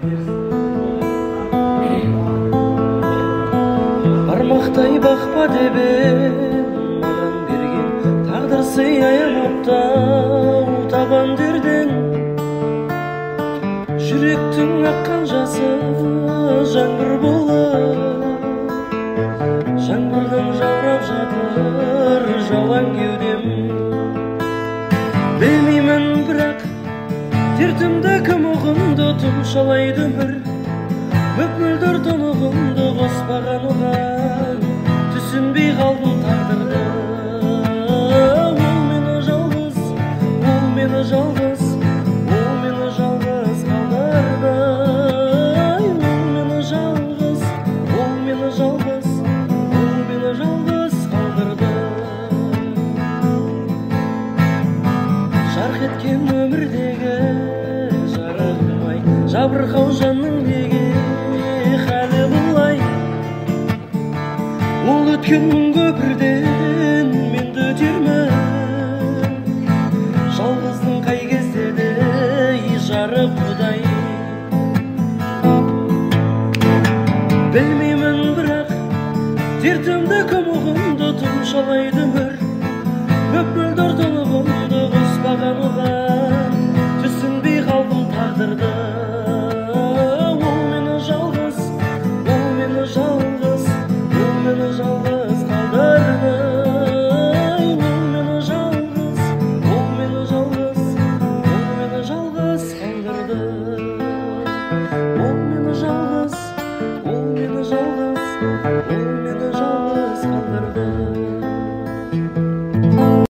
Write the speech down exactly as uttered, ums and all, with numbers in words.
Бармақтай бақпа деп маған берген тағдыр сый аямапты табан дерден. Жүректің аққан жасы жаңбыр болып, жаңбырдан жаурап жатыр жалаң кеудем. Білмеймін бірақ дертімді кім ұғынды, тұмшалайды өмір мөп-мөлдір тұнығымды қоспаған оған, түсінбей қалдым тағдырды. Ол мені жалғыз, ол мені жалғыз, ол мені жалғыз қалдырды. Ол мені жалғыз, ол мені жалғыз, ол мені жалғыз қалдырды. Жарқ еткен өмірдегі жарығым-ай, жабырқау жанның неге халі бұлай? Ол өткен көпірден мен де өтермін, жалғыздың қай кезде де жарық құдай. Білмеймін бірақ дерті